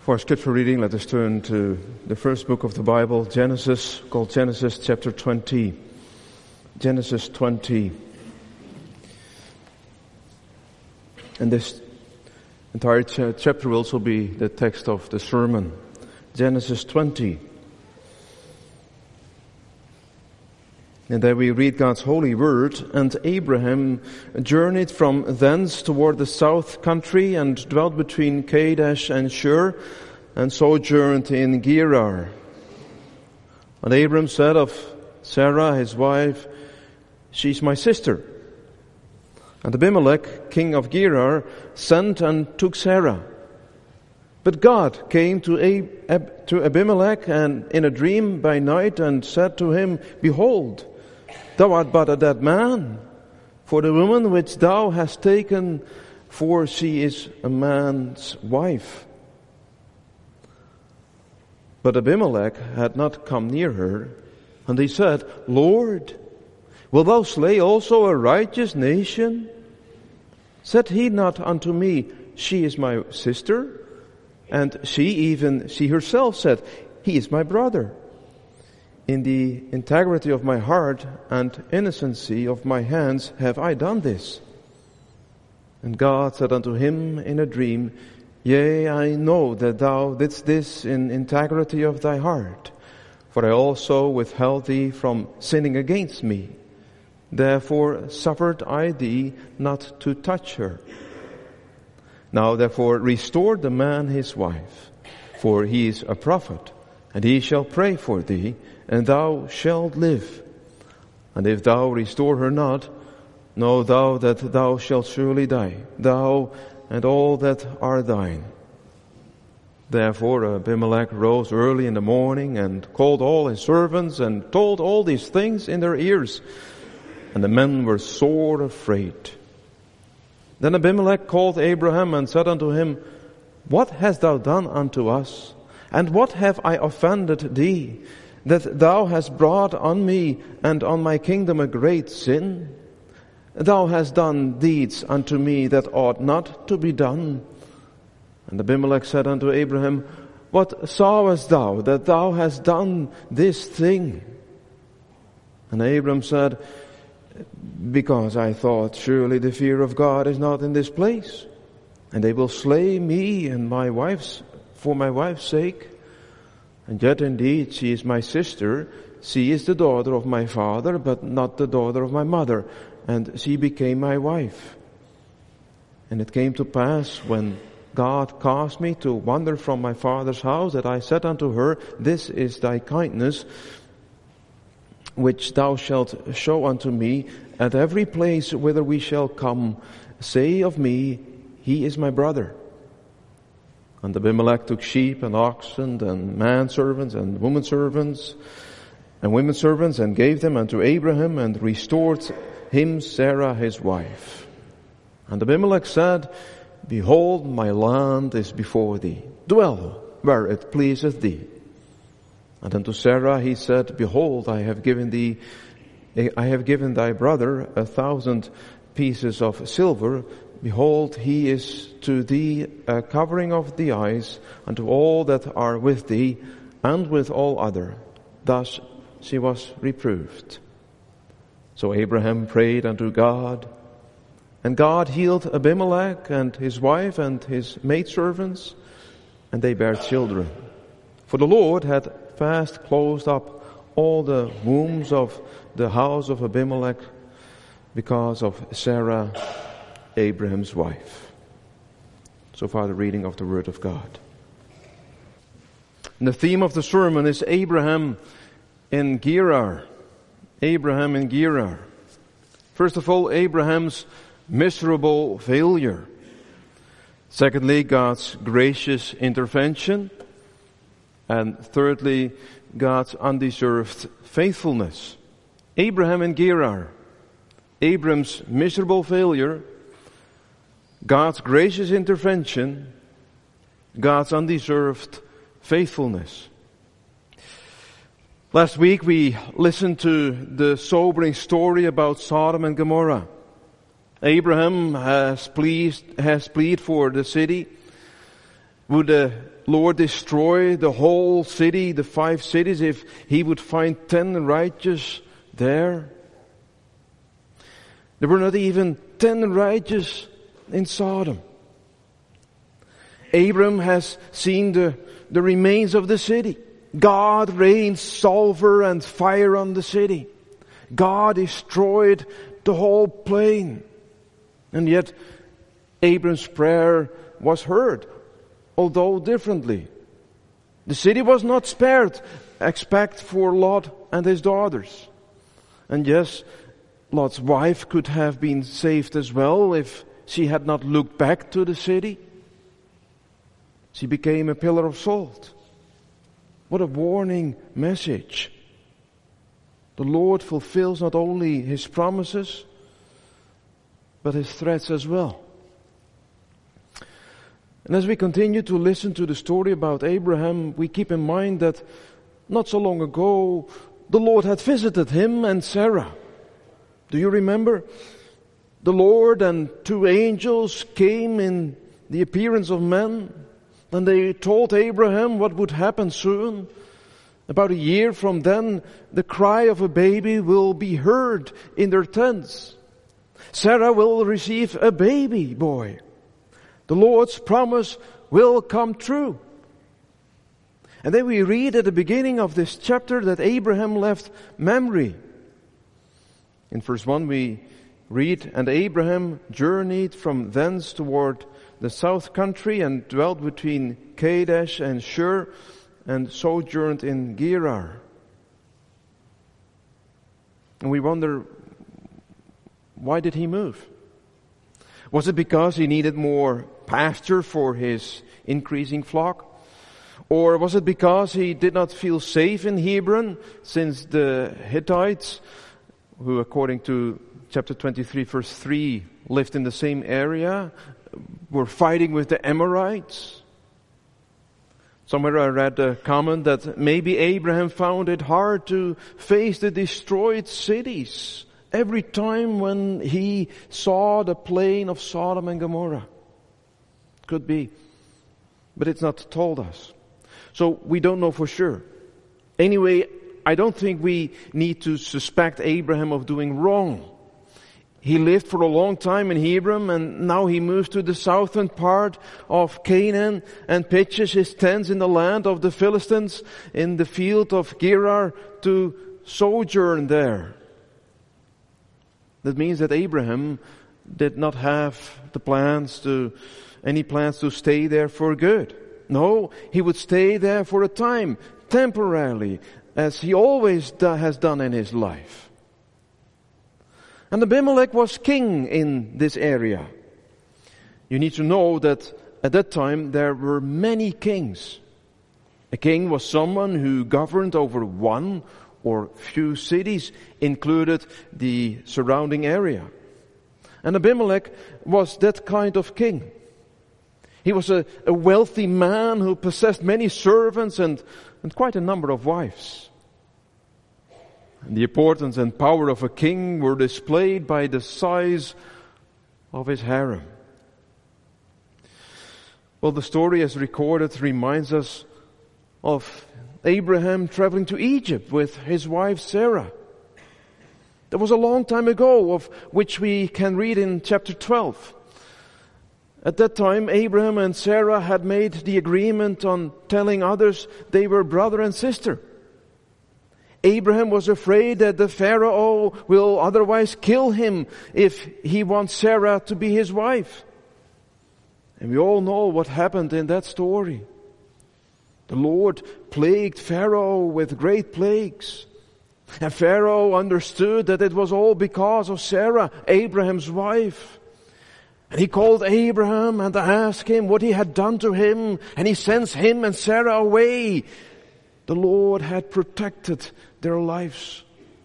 For our scripture reading, let us turn to the first book of the Bible, Genesis, called Genesis chapter 20. Genesis 20. And this entire chapter will also be the text of the sermon. Genesis 20. And there we read God's holy word. And Abraham journeyed from thence toward the south country and dwelt between Kadesh and Shur and sojourned in Gerar. And Abram said of Sarah, his wife, "She's my sister." And Abimelech, king of Gerar, sent and took Sarah. But God came to Abimelech and in a dream by night and said to him, "Behold, thou art but a dead man, for the woman which thou hast taken, for she is a man's wife." But Abimelech had not come near her, and he said, "Lord, wilt thou slay also a righteous nation? Said he not unto me, She is my sister? And she herself said, He is my brother. In the integrity of my heart and innocency of my hands have I done this." And God said unto him in a dream, "Yea, I know that thou didst this in integrity of thy heart, for I also withheld thee from sinning against me. Therefore suffered I thee not to touch her. Now therefore restore the man his wife, for he is a prophet, and he shall pray for thee, and thou shalt live. And if thou restore her not, know thou that thou shalt surely die, thou and all that are thine." Therefore Abimelech rose early in the morning and called all his servants and told all these things in their ears. And the men were sore afraid. Then Abimelech called Abraham and said unto him, "What hast thou done unto us? And what have I offended thee, that thou hast brought on me and on my kingdom a great sin? Thou hast done deeds unto me that ought not to be done." And Abimelech said unto Abraham, "What sawest thou that thou hast done this thing?" And Abram said, "Because I thought, surely the fear of God is not in this place, and they will slay me and for my wife's sake. And yet indeed she is my sister, she is the daughter of my father, but not the daughter of my mother, and she became my wife. And it came to pass, when God caused me to wander from my father's house, that I said unto her, This is thy kindness, which thou shalt show unto me at every place whither we shall come. Say of me, He is my brother." And Abimelech took sheep and oxen and manservants and womenservants and gave them unto Abraham and restored him Sarah his wife. And Abimelech said, "Behold, my land is before thee. Dwell where it pleaseth thee." And unto Sarah he said, "Behold, I have given thy brother 1,000 pieces of silver. Behold, he is to thee a covering of the eyes unto all that are with thee, and with all other." Thus she was reproved. So Abraham prayed unto God, and God healed Abimelech and his wife and his maidservants, and they bare children. For the Lord had fast closed up all the wombs of the house of Abimelech because of Sarah, Abraham's wife. So far the reading of the Word of God. And the theme of the sermon is Abraham in Gerar. Abraham in Gerar. First of all, Abraham's miserable failure. Secondly, God's gracious intervention. And thirdly, God's undeserved faithfulness. Abraham in Gerar. Abram's miserable failure. God's gracious intervention. God's undeserved faithfulness. Last week we listened to the sobering story about Sodom and Gomorrah. Abraham has plead for the city, Would the Lord destroy the whole city, the 5 cities, if He would find 10 righteous there? There were not even 10 righteous in Sodom. Abram has seen the remains of the city. God rained sulfur and fire on the city. God destroyed the whole plain. And yet, Abram's prayer was heard, although differently. The city was not spared, except for Lot and his daughters. And yes, Lot's wife could have been saved as well if she had not looked back to the city. She became a pillar of salt. What a warning message. The Lord fulfills not only His promises, but His threats as well. And as we continue to listen to the story about Abraham, we keep in mind that not so long ago, the Lord had visited him and Sarah. Do you remember? The Lord and 2 angels came in the appearance of men, and they told Abraham what would happen soon. About a year from then, the cry of a baby will be heard in their tents. Sarah will receive a baby boy. The Lord's promise will come true. And then we read at the beginning of this chapter that Abraham left Mamre. In verse 1 we read, "And Abraham journeyed from thence toward the south country and dwelt between Kadesh and Shur and sojourned in Gerar." And we wonder, why did he move? Was it because he needed more pasture for his increasing flock? Or was it because he did not feel safe in Hebron, since the Hittites, who according to chapter 23 verse 3 lived in the same area, were fighting with the Amorites? Somewhere I read a comment that maybe Abraham found it hard to face the destroyed cities every time when he saw the plain of Sodom and Gomorrah. Could be. But it's not told us. So we don't know for sure. Anyway, I don't think we need to suspect Abraham of doing wrong. He lived for a long time in Hebron, and now he moves to the southern part of Canaan and pitches his tents in the land of the Philistines in the field of Gerar to sojourn there. That means that Abraham did not have any plans to stay there for good. No, he would stay there for a time, temporarily, as he always has done in his life. And Abimelech was king in this area. You need to know that at that time there were many kings. A king was someone who governed over one or few cities, included the surrounding area. And Abimelech was that kind of king. He was a wealthy man who possessed many servants and quite a number of wives. And the importance and power of a king were displayed by the size of his harem. Well, the story as recorded reminds us of Abraham traveling to Egypt with his wife Sarah. That was a long time ago, of which we can read in chapter 12. At that time, Abraham and Sarah had made the agreement on telling others they were brother and sister. Abraham was afraid that the Pharaoh will otherwise kill him if he wants Sarah to be his wife. And we all know what happened in that story. The Lord plagued Pharaoh with great plagues. And Pharaoh understood that it was all because of Sarah, Abraham's wife. And he called Abraham and asked him what he had done to him, and he sends him and Sarah away. The Lord had protected their lives.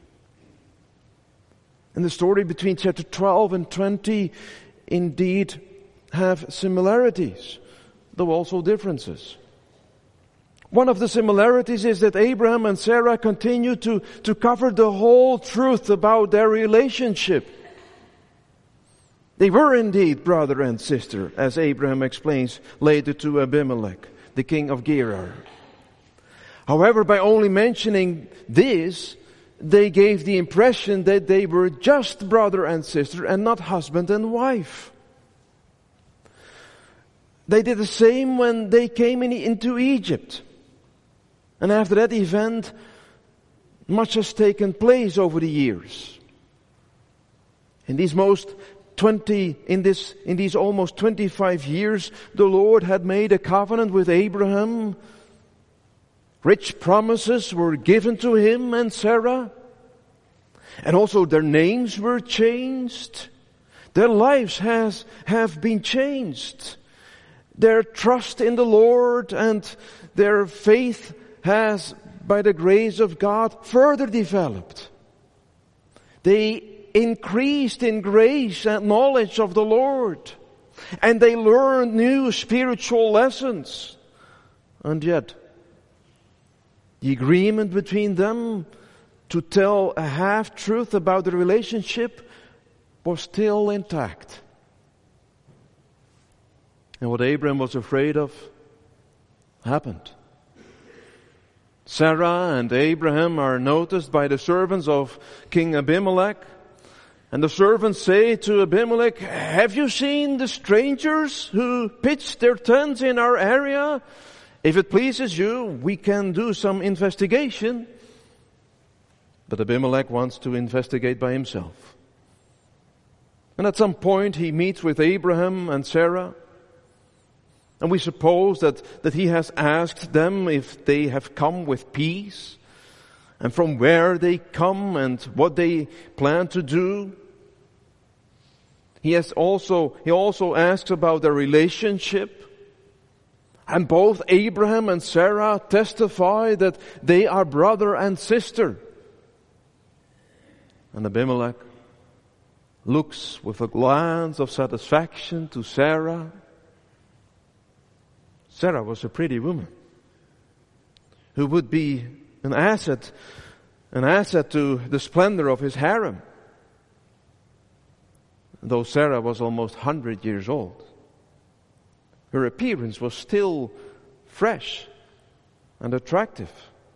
And the story between chapter 12 and 20 indeed have similarities, though also differences. One of the similarities is that Abraham and Sarah continue to cover the whole truth about their relationship. They were indeed brother and sister, as Abraham explains later to Abimelech, the king of Gerar. However, by only mentioning this, they gave the impression that they were just brother and sister and not husband and wife. They did the same when they came into Egypt. And after that event, much has taken place over the years. In these almost 25 years, the Lord had made a covenant with Abraham. Rich promises were given to him and Sarah. And also their names were changed. Their lives have been changed. Their trust in the Lord and their faith has, by the grace of God, further developed. They increased in grace and knowledge of the Lord. And they learned new spiritual lessons. And yet, the agreement between them to tell a half-truth about the relationship was still intact. And what Abraham was afraid of happened. Sarah and Abraham are noticed by the servants of King Abimelech. And the servants say to Abimelech, "Have you seen the strangers who pitched their tents in our area? If it pleases you, we can do some investigation." But Abimelech wants to investigate by himself. And at some point he meets with Abraham and Sarah. And we suppose that he has asked them if they have come with peace, and from where they come and what they plan to do. He also asks about their relationship. And both Abraham and Sarah testify that they are brother and sister. And Abimelech looks with a glance of satisfaction to Sarah. Sarah was a pretty woman who would be an asset to the splendor of his harem. Though Sarah was almost 100 years old, her appearance was still fresh and attractive.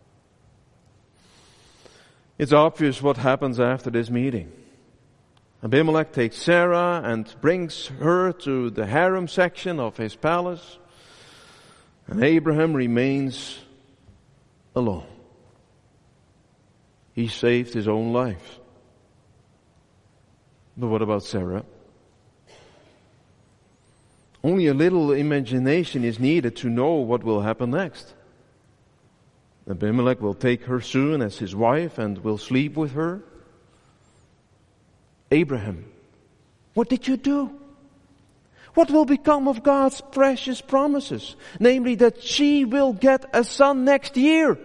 It's obvious what happens after this meeting. Abimelech takes Sarah and brings her to the harem section of his palace, and Abraham remains alone. He saved his own life. But what about Sarah? Only a little imagination is needed to know what will happen next. Abimelech will take her soon as his wife and will sleep with her. Abraham, what did you do? What will become of God's precious promises? Namely, that she will get a son next year.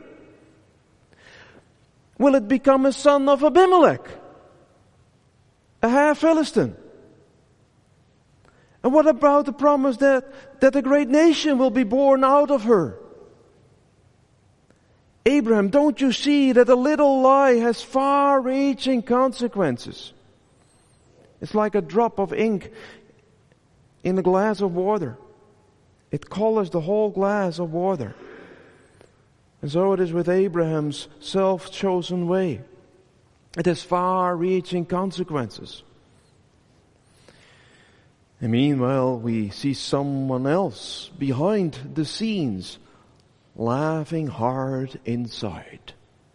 Will it become a son of Abimelech? A half-Philistine? And what about the promise that a great nation will be born out of her? Abraham, don't you see that a little lie has far-reaching consequences? It's like a drop of ink in a glass of water. It colors the whole glass of water. And so it is with Abraham's self-chosen way. It has far-reaching consequences. And meanwhile, we see someone else behind the scenes laughing hard inside.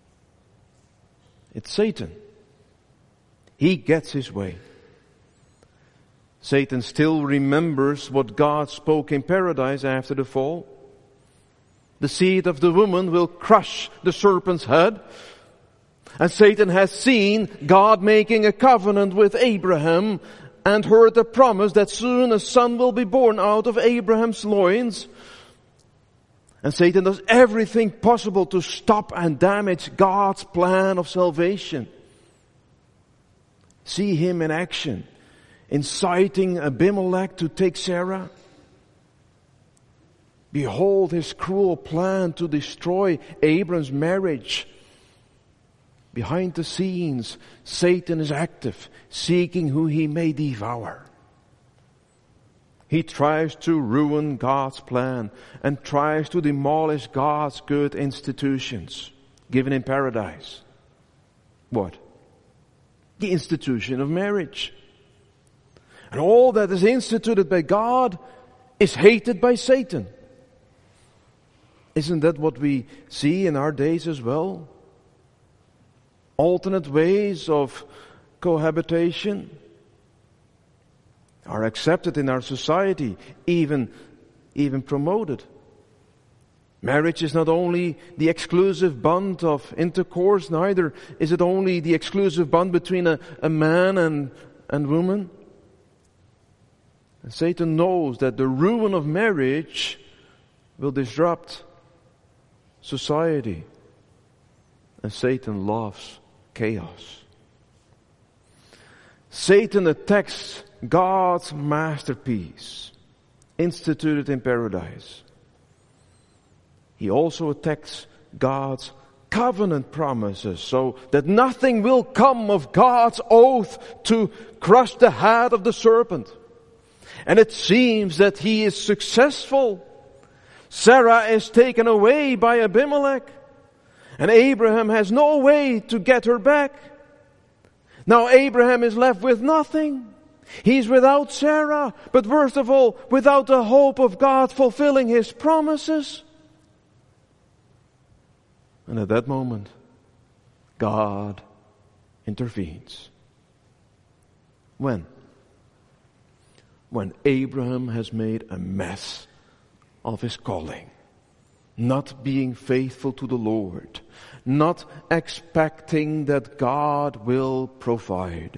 It's Satan. He gets his way. Satan still remembers what God spoke in paradise after the fall. The seed of the woman will crush the serpent's head. And Satan has seen God making a covenant with Abraham and heard the promise that soon a son will be born out of Abraham's loins. And Satan does everything possible to stop and damage God's plan of salvation. See him in action, inciting Abimelech to take Sarah. Behold his cruel plan to destroy Abram's marriage. Behind the scenes, Satan is active, seeking who he may devour. He tries to ruin God's plan and tries to demolish God's good institutions given in paradise. What? The institution of marriage. And all that is instituted by God is hated by Satan. Isn't that what we see in our days as well? Alternate ways of cohabitation are accepted in our society, even promoted. Marriage is not only the exclusive bond of intercourse, neither is it only the exclusive bond between a man and woman. And Satan knows that the ruin of marriage will disrupt society. And Satan loves chaos. Satan attacks God's masterpiece, instituted in paradise. He also attacks God's covenant promises, so that nothing will come of God's oath to crush the head of the serpent. And it seems that he is successful. Sarah is taken away by Abimelech, and Abraham has no way to get her back. Now Abraham is left with nothing. He's without Sarah, but worst of all, without the hope of God fulfilling His promises. And at that moment, God intervenes. When? When Abraham has made a mess of his calling, not being faithful to the Lord, not expecting that God will provide.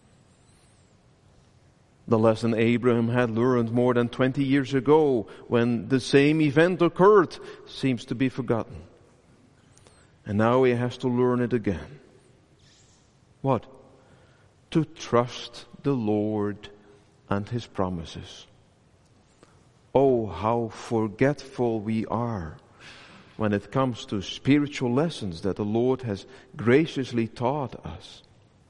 The lesson Abraham had learned more than 20 years ago when the same event occurred seems to be forgotten. And now he has to learn it again. What? To trust the Lord and His promises. Oh, how forgetful we are when it comes to spiritual lessons that the Lord has graciously taught us.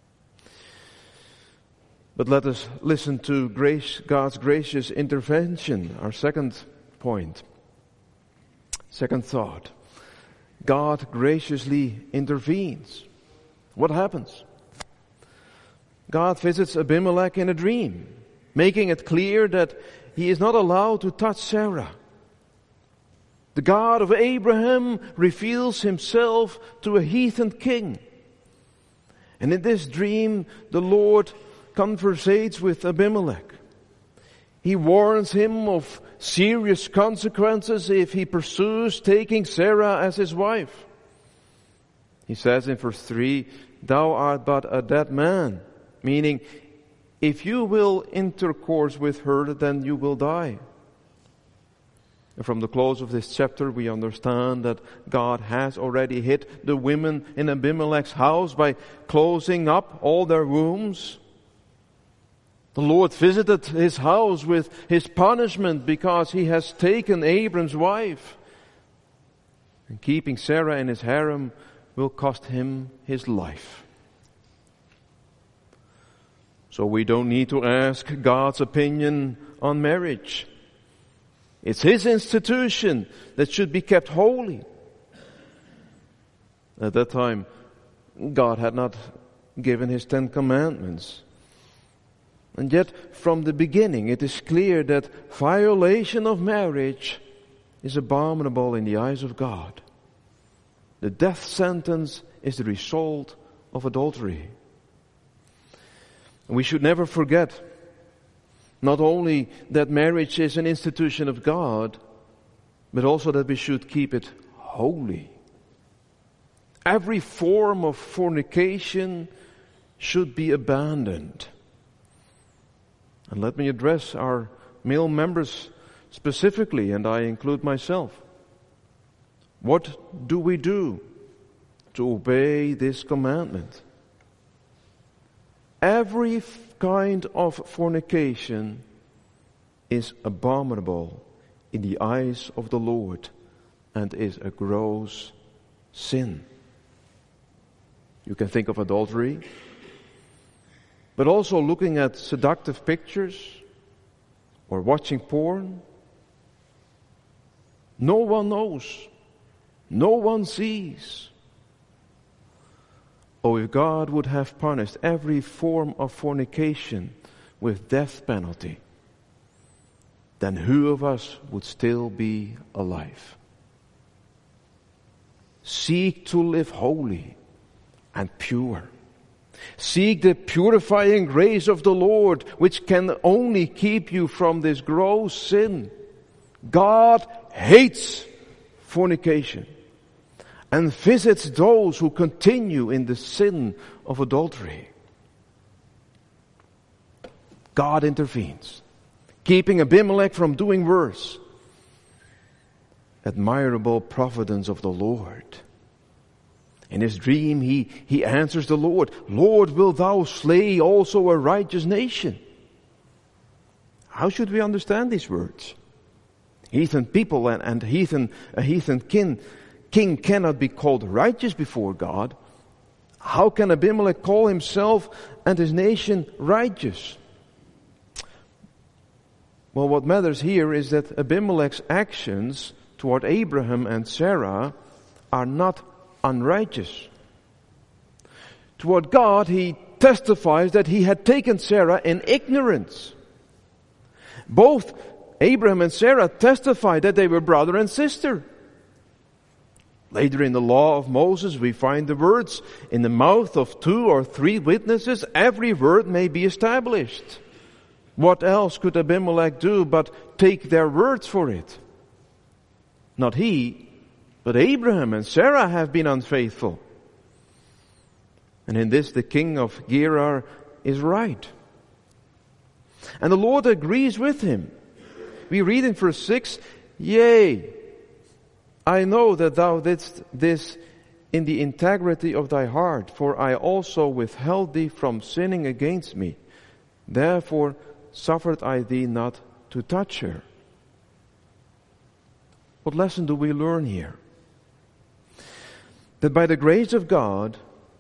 But let us listen to God's gracious intervention, our second point. Second thought. God graciously intervenes. What happens? God visits Abimelech in a dream, making it clear that he is not allowed to touch Sarah. The God of Abraham reveals Himself to a heathen king. And in this dream, the Lord conversates with Abimelech. He warns him of serious consequences if he pursues taking Sarah as his wife. He says in verse 3, "Thou art but a dead man," meaning, if you will intercourse with her, then you will die. And from the close of this chapter, we understand that God has already hit the women in Abimelech's house by closing up all their wombs. The Lord visited his house with His punishment because he has taken Abram's wife. And keeping Sarah in his harem will cost him his life. So we don't need to ask God's opinion on marriage. It's His institution that should be kept holy. At that time, God had not given His 10 Commandments. And yet, from the beginning, it is clear that violation of marriage is abominable in the eyes of God. The death sentence is the result of adultery. And we should never forget not only that marriage is an institution of God, but also that we should keep it holy. Every form of fornication should be abandoned. And let me address our male members specifically, and I include myself. What do we do to obey this commandment? Every kind of fornication is abominable in the eyes of the Lord and is a gross sin. You can think of adultery, but also looking at seductive pictures, or watching porn? No one knows. No one sees. Oh, if God would have punished every form of fornication with death penalty, then who of us would still be alive? Seek to live holy and pure. Seek the purifying grace of the Lord, which can only keep you from this gross sin. God hates fornication and visits those who continue in the sin of adultery. God intervenes, keeping Abimelech from doing worse. Admirable providence of the Lord. In his dream, he answers the Lord, Lord, wilt thou slay also a righteous nation? How should we understand these words? Heathen people and a heathen king cannot be called righteous before God. How can Abimelech call himself and his nation righteous? Well, what matters here is that Abimelech's actions toward Abraham and Sarah are not unrighteous. Toward God, he testifies that he had taken Sarah in ignorance. Both Abraham and Sarah testified that they were brother and sister. Later in the law of Moses, we find the words, in the mouth of 2 or 3 witnesses, every word may be established. What else could Abimelech do but take their words for it? Not he, but Abraham and Sarah have been unfaithful. And in this the king of Gerar is right. And the Lord agrees with him. We read in verse 6, Yea, I know that thou didst this in the integrity of thy heart, for I also withheld thee from sinning against me. Therefore suffered I thee not to touch her. What lesson do we learn here? That by the grace of God,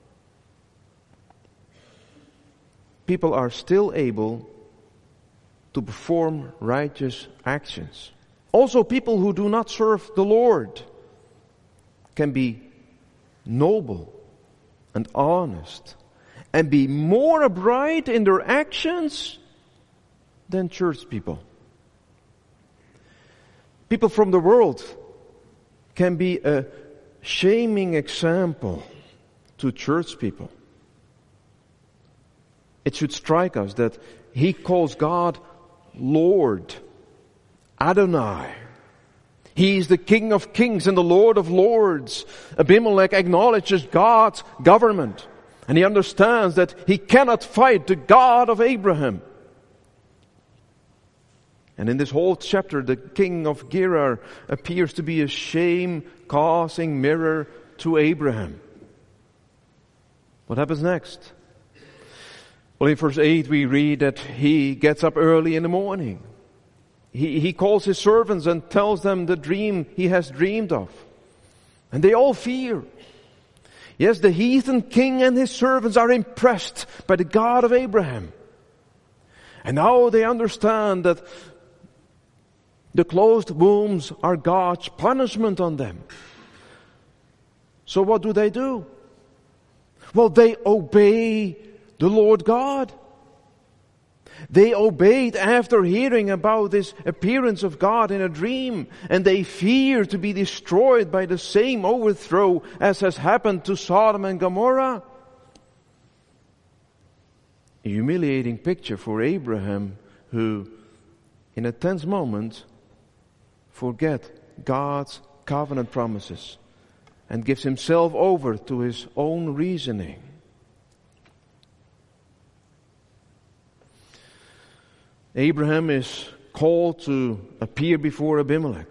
people are still able to perform righteous actions. Also, people who do not serve the Lord can be noble and honest and be more upright in their actions than church people. People from the world can be a shaming example to church people. It should strike us that he calls God Lord, Adonai. He is the King of Kings and the Lord of Lords. Abimelech acknowledges God's government, and he understands that he cannot fight the God of Abraham. And in this whole chapter, the king of Gerar appears to be a shame-causing mirror to Abraham. What happens next? Well, in verse 8 we read that he gets up early in the morning. He calls his servants and tells them the dream he has dreamed of. And they all fear. Yes, the heathen king and his servants are impressed by the God of Abraham. And now they understand that the closed wombs are God's punishment on them. So what do? Well, they obey the Lord God. They obeyed after hearing about this appearance of God in a dream, and they fear to be destroyed by the same overthrow as has happened to Sodom and Gomorrah. A humiliating picture for Abraham, who in a tense moment forget God's covenant promises and gives himself over to his own reasoning. Abraham is called to appear before Abimelech.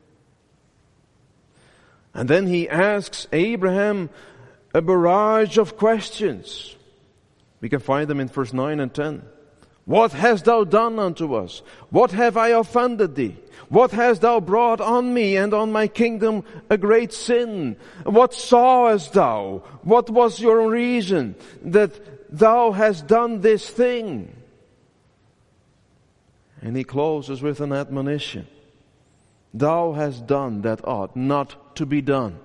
And then he asks Abraham a barrage of questions. We can find them in verse 9 and 10. What hast thou done unto us? What have I offended thee? What hast thou brought on me and on my kingdom a great sin? What sawest thou? What was your reason that thou hast done this thing? And he closes with an admonition. Thou hast done that ought not to be done.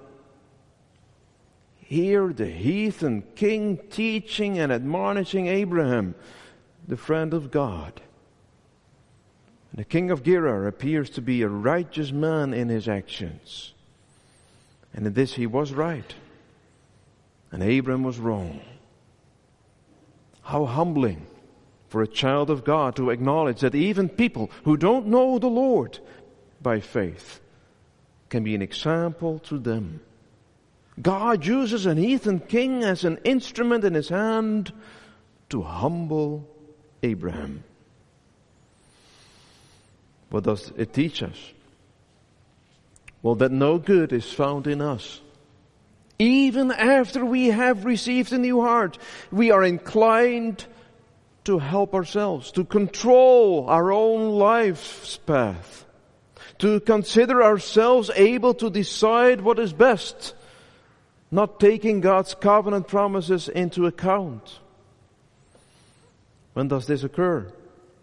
Here the heathen king teaching and admonishing Abraham, the friend of God. The king of Gerar appears to be a righteous man in his actions. And in this he was right. And Abraham was wrong. How humbling for a child of God to acknowledge that even people who don't know the Lord by faith can be an example to them. God uses an heathen king as an instrument in his hand to humble Abraham. What does it teach us? Well, that no good is found in us. Even after we have received a new heart, we are inclined to help ourselves, to control our own life's path, to consider ourselves able to decide what is best, not taking God's covenant promises into account. When does this occur?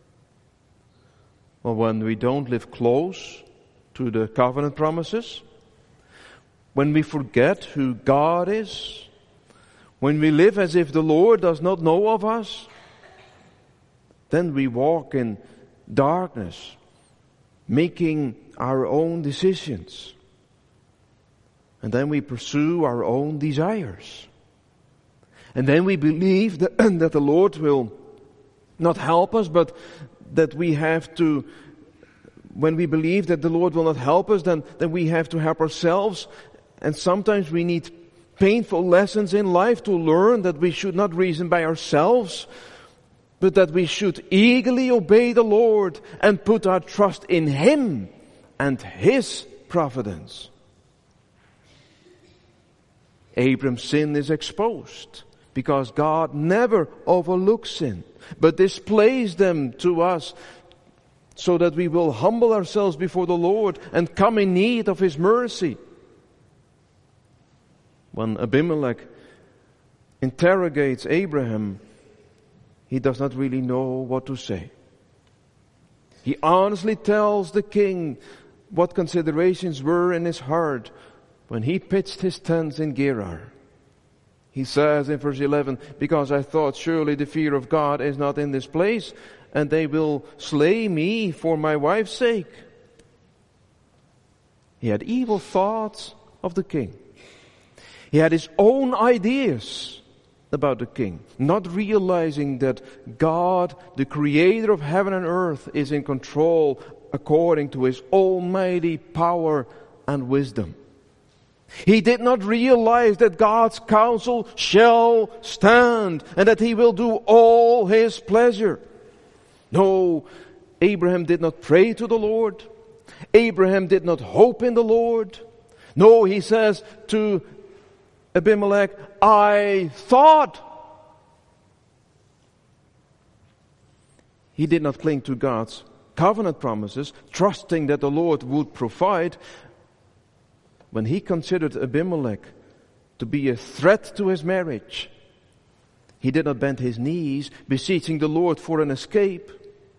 Well, when we don't live close to the covenant promises, when we forget who God is, when we live as if the Lord does not know of us, then we walk in darkness, making our own decisions. And then we pursue our own desires. And then we believe that the Lord will not help us, but that we have to, when we believe that the Lord will not help us, then we have to help ourselves. And sometimes we need painful lessons in life to learn that we should not reason by ourselves, but that we should eagerly obey the Lord and put our trust in Him and His providence. Abraham's sin is exposed because God never overlooks sin, but displays them to us so that we will humble ourselves before the Lord and come in need of His mercy. When Abimelech interrogates Abraham, he does not really know what to say. He honestly tells the king what considerations were in his heart when he pitched his tents in Gerar. He says in verse 11, because I thought surely the fear of God is not in this place, and they will slay me for my wife's sake. He had evil thoughts of the king. He had his own ideas about the king, not realizing that God, the creator of heaven and earth, is in control according to His almighty power and wisdom. He did not realize that God's counsel shall stand and that He will do all His pleasure. No, Abraham did not pray to the Lord. Abraham did not hope in the Lord. No, he says to Abimelech, I thought. He did not cling to God's covenant promises, trusting that the Lord would provide. When he considered Abimelech to be a threat to his marriage, he did not bend his knees, beseeching the Lord for an escape.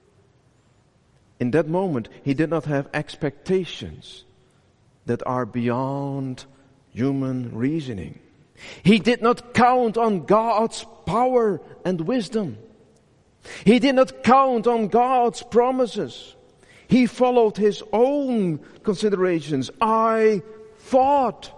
In that moment, he did not have expectations that are beyond human reasoning. He did not count on God's power and wisdom. He did not count on God's promises. He followed his own considerations. I thought.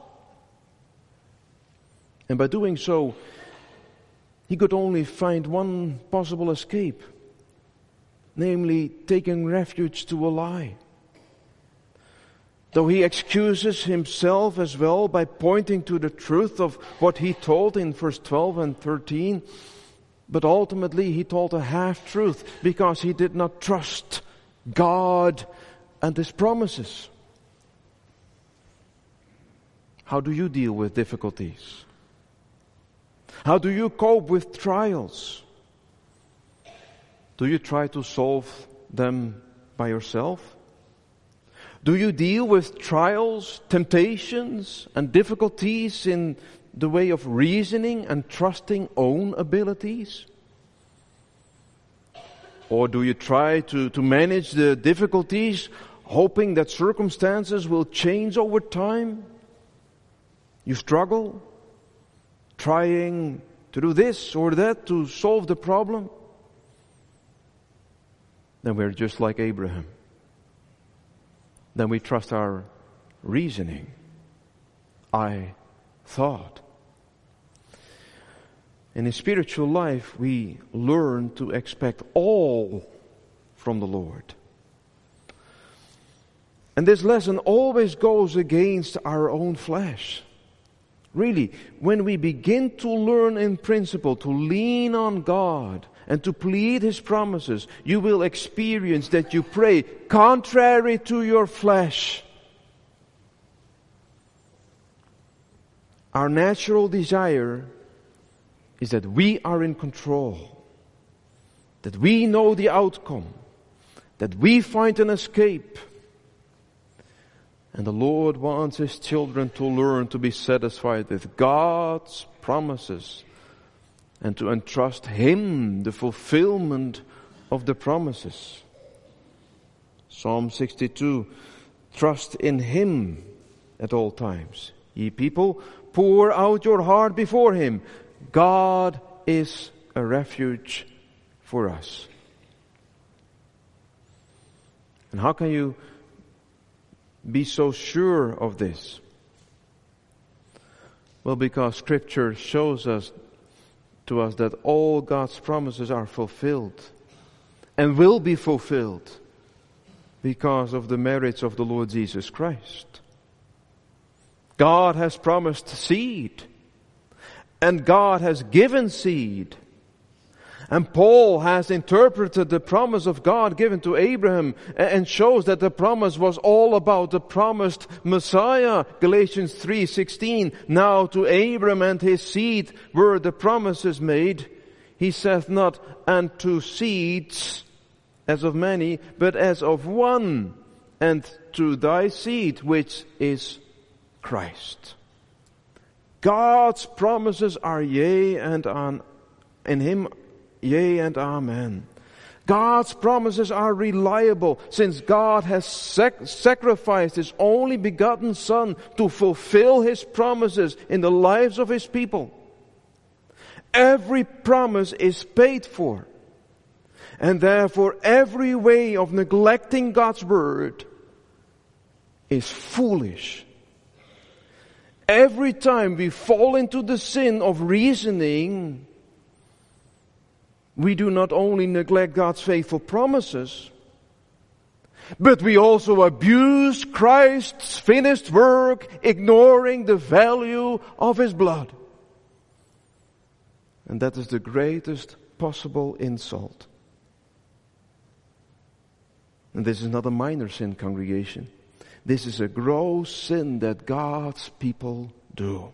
And by doing so, he could only find one possible escape, namely taking refuge to a lie. Though he excuses himself as well by pointing to the truth of what he told in verse 12 and 13, but ultimately he told a half-truth because he did not trust God and His promises. How do you deal with difficulties? How do you cope with trials? Do you try to solve them by yourself? Do you deal with trials, temptations, and difficulties in the way of reasoning and trusting own abilities? Or do you try to manage the difficulties, hoping that circumstances will change over time? You struggle, trying to do this or that to solve the problem? Then we're just like Abraham. Then we trust our reasoning. I thought. In a spiritual life, we learn to expect all from the Lord. And this lesson always goes against our own flesh. Really, when we begin to learn in principle to lean on God and to plead His promises, you will experience that you pray contrary to your flesh. Our natural desire is that we are in control, that we know the outcome, that we find an escape. And the Lord wants His children to learn to be satisfied with God's promises and to entrust Him the fulfillment of the promises. Psalm 62, trust in Him at all times. Ye people, pour out your heart before Him. God is a refuge for us. And how can you be so sure of this? Well, because Scripture shows to us that all God's promises are fulfilled and will be fulfilled because of the merits of the Lord Jesus Christ. God has promised seed, and God has given seed. And Paul has interpreted the promise of God given to Abraham and shows that the promise was all about the promised Messiah. Galatians 3:16. Now to Abraham and his seed were the promises made. He saith not, and to seeds as of many, but as of one, and to thy seed, which is Christ. God's promises are yea and in Him, yea and amen. God's promises are reliable, since God has sacrificed His only begotten Son to fulfill His promises in the lives of His people. Every promise is paid for. And therefore every way of neglecting God's word is foolish. Every time we fall into the sin of reasoning, we do not only neglect God's faithful promises, but we also abuse Christ's finished work, ignoring the value of His blood. And that is the greatest possible insult. And this is not a minor sin, congregation. This is a gross sin that God's people do.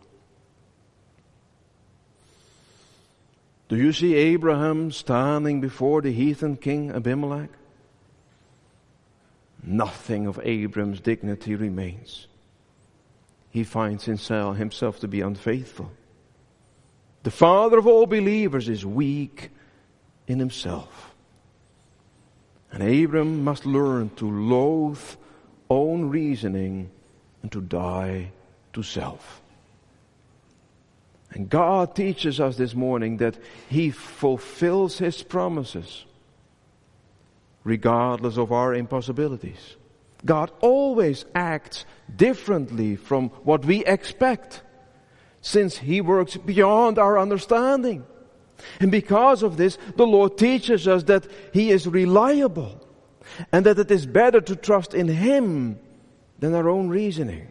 Do you see Abraham standing before the heathen king Abimelech? Nothing of Abraham's dignity remains. He finds himself to be unfaithful. The father of all believers is weak in himself. And Abraham must learn to loathe own reasoning and to die to self. And God teaches us this morning that He fulfills His promises regardless of our impossibilities. God always acts differently from what we expect, since He works beyond our understanding. And because of this, the Lord teaches us that He is reliable and that it is better to trust in Him than our own reasoning.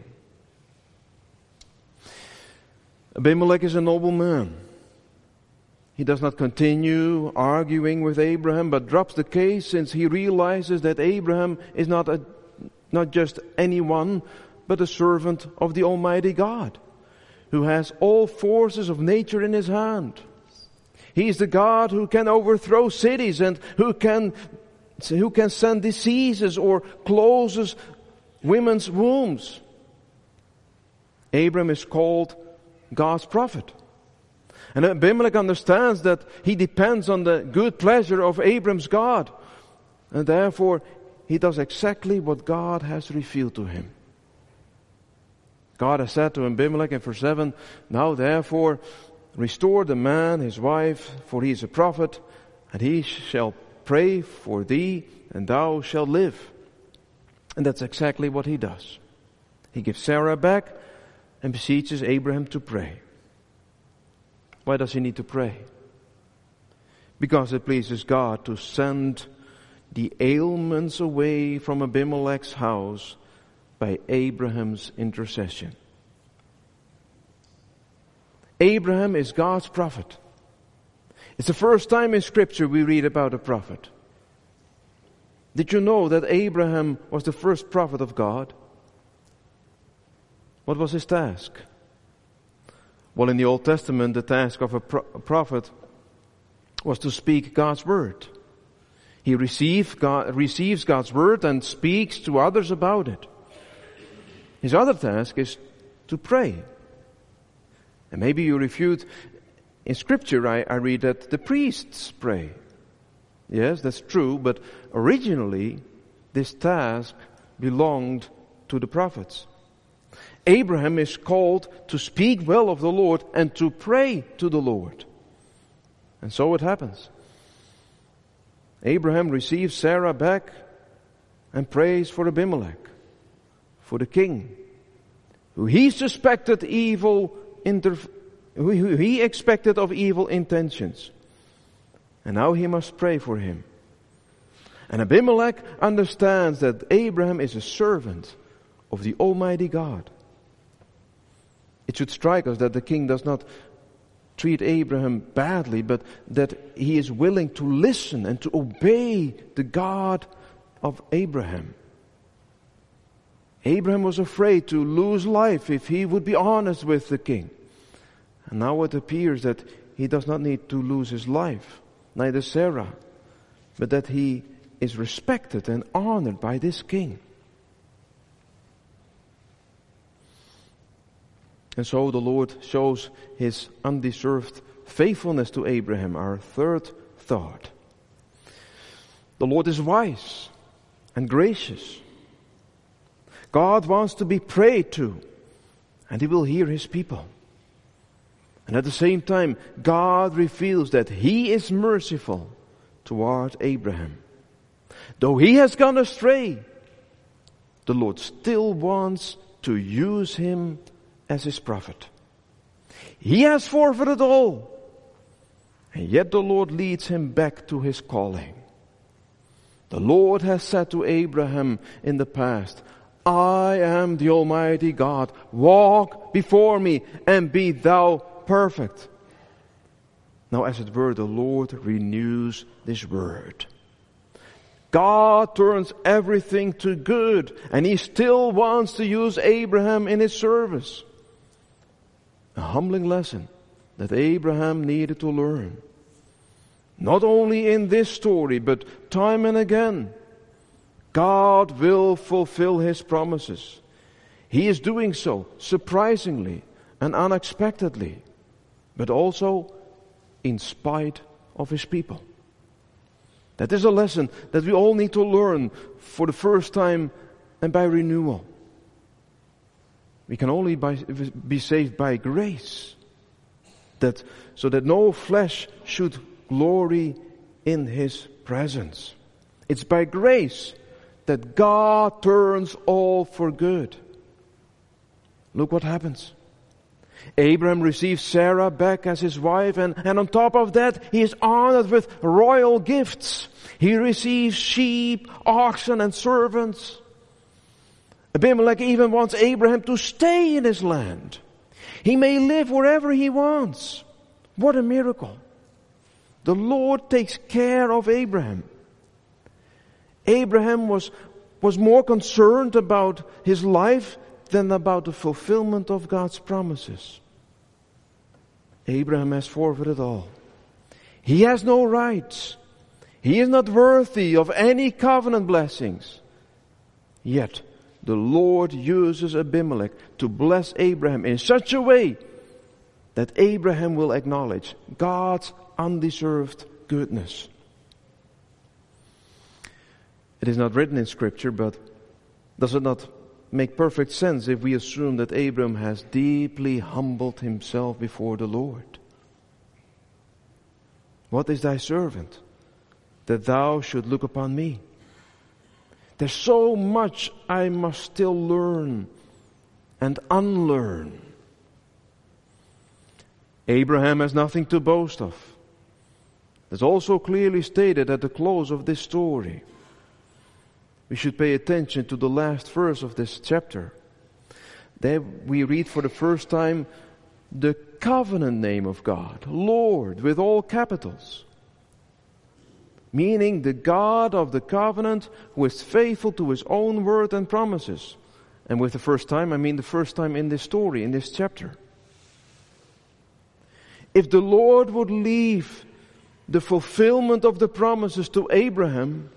Abimelech is a noble man. He does not continue arguing with Abraham, but drops the case, since he realizes that Abraham is not just anyone, but a servant of the Almighty God, who has all forces of nature in His hand. He is the God who can overthrow cities and who can send diseases or closes women's wombs. Abraham is called God's prophet. And Abimelech understands that he depends on the good pleasure of Abraham's God, And therefore, he does exactly what God has revealed to him. God has said to Abimelech in verse 7, "Now therefore, restore the man, his wife, for he is a prophet, and he shall pray for thee, and thou shalt live." And that's exactly what he does. He gives Sarah back and beseeches Abraham to pray. Why does he need to pray? Because it pleases God to send the ailments away from Abimelech's house by Abraham's intercession. Abraham is God's prophet. It's the first time in Scripture we read about a prophet. Did you know that Abraham was the first prophet of God? What was his task? Well, in the Old Testament, the task of a prophet was to speak God's word. He receives God's word and speaks to others about it. His other task is to pray. And maybe you refute, in Scripture I read that the priests pray. Yes, that's true, but originally this task belonged to the prophets. Abraham is called to speak well of the Lord and to pray to the Lord. And so it happens. Abraham receives Sarah back and prays for Abimelech, for the king, who he suspected who he expected of evil intentions. And now he must pray for him. And Abimelech understands that Abraham is a servant of the Almighty God. It should strike us that the king does not treat Abraham badly, but that he is willing to listen and to obey the God of Abraham. Abraham was afraid to lose life if he would be honest with the king. And now it appears that he does not need to lose his life, neither Sarah, but that he is respected and honored by this king. And so the Lord shows his undeserved faithfulness to Abraham, our third thought. The Lord is wise and gracious. God wants to be prayed to, and he will hear his people. And at the same time, God reveals that he is merciful toward Abraham. Though he has gone astray, the Lord still wants to use him as his prophet. He has forfeited all, and yet the Lord leads him back to his calling. The Lord has said to Abraham in the past, "I am the Almighty God. Walk before me and be thou perfect." Now, as it were, the Lord renews this word. God turns everything to good, and he still wants to use Abraham in his service. A humbling lesson that Abraham needed to learn. Not only in this story, but time and again. God will fulfill his promises. He is doing so surprisingly and unexpectedly, but also in spite of his people. That is a lesson that we all need to learn for the first time and by renewal. We can only be saved by grace, so that no flesh should glory in his presence. It's by grace that God turns all for good. Look what happens. Abraham receives Sarah back as his wife, and on top of that, he is honored with royal gifts. He receives sheep, oxen, and servants. Abimelech even wants Abraham to stay in his land. He may live wherever he wants. What a miracle. The Lord takes care of Abraham. Abraham was more concerned about his life than about the fulfillment of God's promises. Abraham has forfeited all. He has no rights. He is not worthy of any covenant blessings. Yet, the Lord uses Abimelech to bless Abraham in such a way that Abraham will acknowledge God's undeserved goodness. It is not written in Scripture, but does it not make perfect sense if we assume that Abram has deeply humbled himself before the Lord? What is thy servant, that thou should look upon me? There's so much I must still learn and unlearn. Abraham has nothing to boast of. It's also clearly stated at the close of this story. We should pay attention to the last verse of this chapter. There we read for the first time the covenant name of God, Lord, with all capitals. Meaning the God of the covenant who is faithful to His own word and promises. And with the first time, I mean the first time in this story, in this chapter. If the Lord would leave the fulfillment of the promises to Abraham,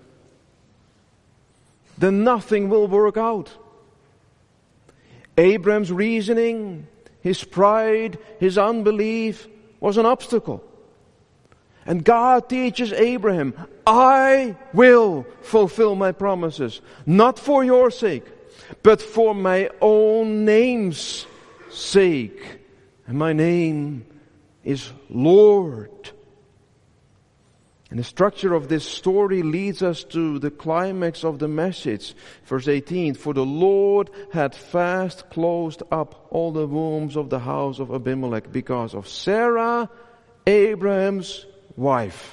then nothing will work out. Abraham's reasoning, his pride, his unbelief was an obstacle. And God teaches Abraham, I will fulfill my promises, not for your sake, but for my own name's sake. And my name is Lord. And the structure of this story leads us to the climax of the message. Verse 18, for the Lord had fast closed up all the wombs of the house of Abimelech because of Sarah, Abraham's wife.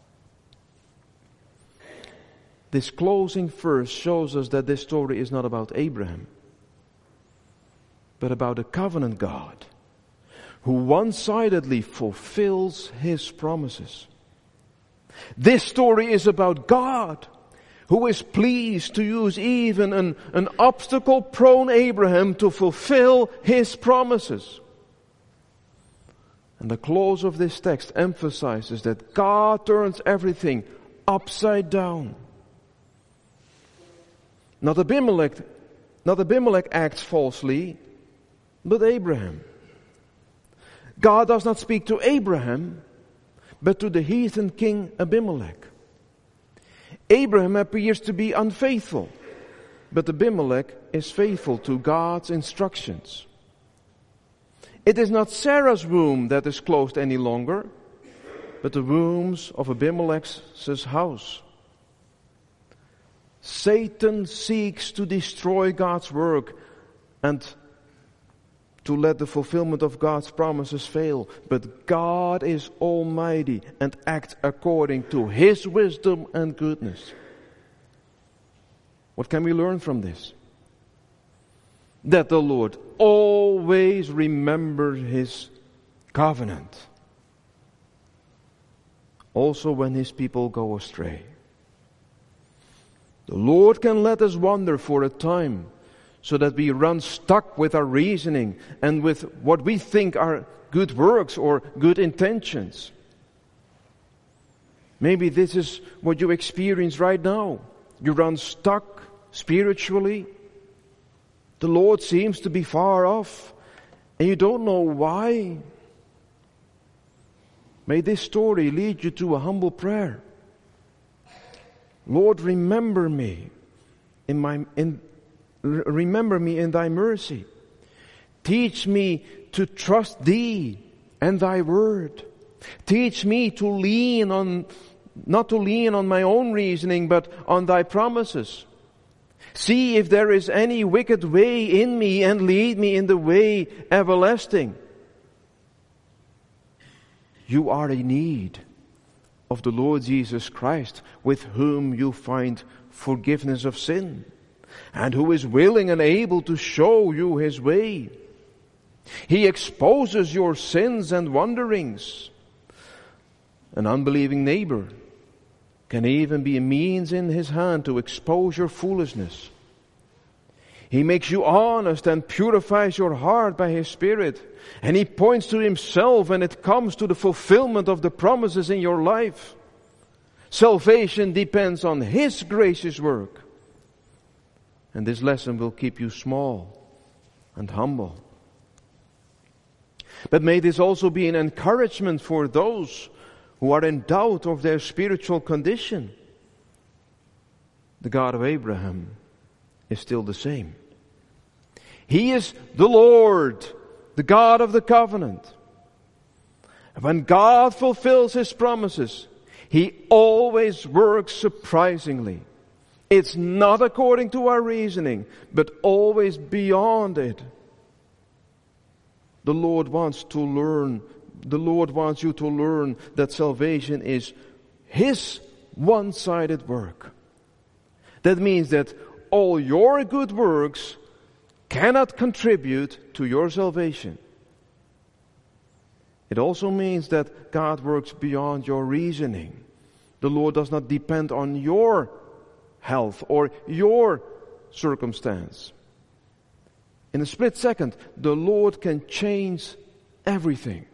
This closing verse shows us that this story is not about Abraham, but about a covenant God who one-sidedly fulfills His promises. This story is about God who is pleased to use even an obstacle-prone Abraham to fulfill His promises. And the close of this text emphasizes that God turns everything upside down. Not Abimelech acts falsely, but Abraham. God does not speak to Abraham, but to the heathen king Abimelech. Abraham appears to be unfaithful, but Abimelech is faithful to God's instructions. It is not Sarah's womb that is closed any longer, but the wombs of Abimelech's house. Satan seeks to destroy God's work and to let the fulfillment of God's promises fail. But God is almighty and acts according to His wisdom and goodness. What can we learn from this? That the Lord always remembers His covenant, also when His people go astray. The Lord can let us wander for a time, so that we run stuck with our reasoning and with what we think are good works or good intentions. Maybe this is what you experience right now. You run stuck spiritually. The Lord seems to be far off, and you don't know why. May this story lead you to a humble prayer. Lord, remember me remember me in Thy mercy. Teach me to trust Thee and Thy word. Teach me to not to lean on my own reasoning, but on Thy promises. See if there is any wicked way in me and lead me in the way everlasting. You are in need of the Lord Jesus Christ, with whom you find forgiveness of sin, and who is willing and able to show you His way. He exposes your sins and wanderings. An unbelieving neighbor can even be a means in his hand to expose your foolishness. He makes you honest and purifies your heart by His Spirit. And He points to Himself when it comes to the fulfillment of the promises in your life. Salvation depends on His gracious work. And this lesson will keep you small and humble. But may this also be an encouragement for those who are in doubt of their spiritual condition. the God of Abraham, is still the same. He is the Lord, the God of the covenant. And when God fulfills His promises, He always works surprisingly. It's not according to our reasoning, but always beyond it. The Lord wants you to learn that salvation is His one-sided work. That means that all your good works cannot contribute to your salvation. It also means that God works beyond your reasoning. The Lord does not depend on your health or your circumstance. In a split second, the Lord can change everything.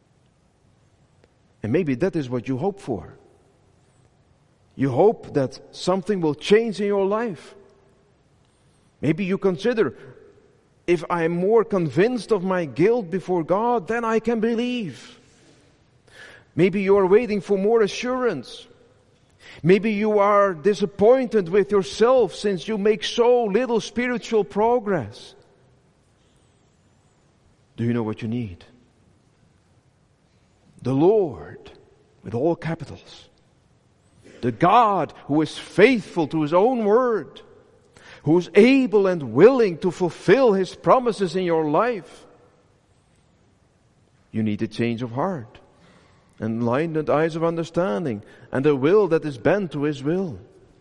And maybe that is what you hope for. You hope that something will change in your life. Maybe you consider, if I am more convinced of my guilt before God, then I can believe. Maybe you are waiting for more assurance. Maybe you are disappointed with yourself since you make so little spiritual progress. Do you know what you need? The Lord, with all capitals. The God who is faithful to His own word. Who is able and willing to fulfill His promises in your life. You need a change of heart, enlightened eyes of understanding, and a will that is bent to His will.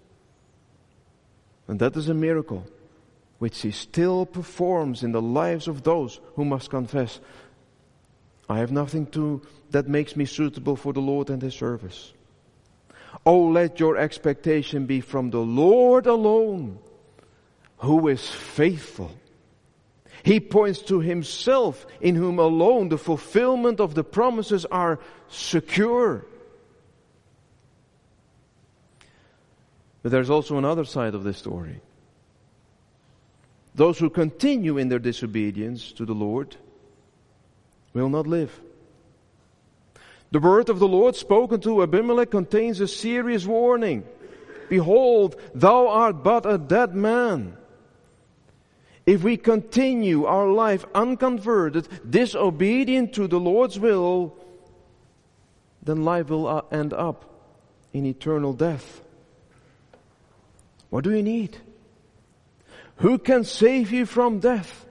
And that is a miracle which He still performs in the lives of those who must confess, I have nothing that makes me suitable for the Lord and His service. Oh, let your expectation be from the Lord alone, who is faithful. He points to Himself, in whom alone the fulfillment of the promises are secure. But there's also another side of this story. Those who continue in their disobedience to the Lord will not live. The word of the Lord spoken to Abimelech contains a serious warning. Behold, thou art but a dead man. If we continue our life unconverted, disobedient to the Lord's will, then life will end up in eternal death. What do you need? Who can save you from death?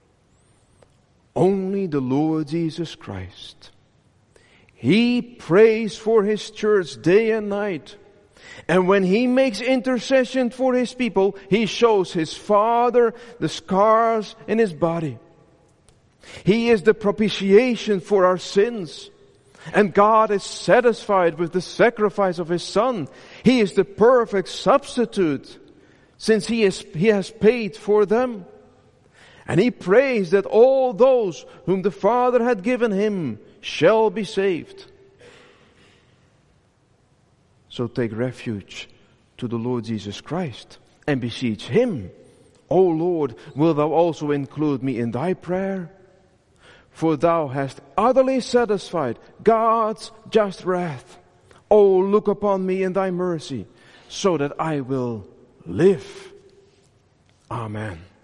Only the Lord Jesus Christ. He prays for His church day and night. And when He makes intercession for His people, He shows His Father the scars in His body. He is the propitiation for our sins. And God is satisfied with the sacrifice of His Son. He is the perfect substitute, since He has paid for them. And He prays that all those whom the Father had given Him shall be saved. So take refuge to the Lord Jesus Christ and beseech Him. O Lord, wilt Thou also include me in Thy prayer? For Thou hast utterly satisfied God's just wrath. O look upon me in Thy mercy, so that I will live. Amen.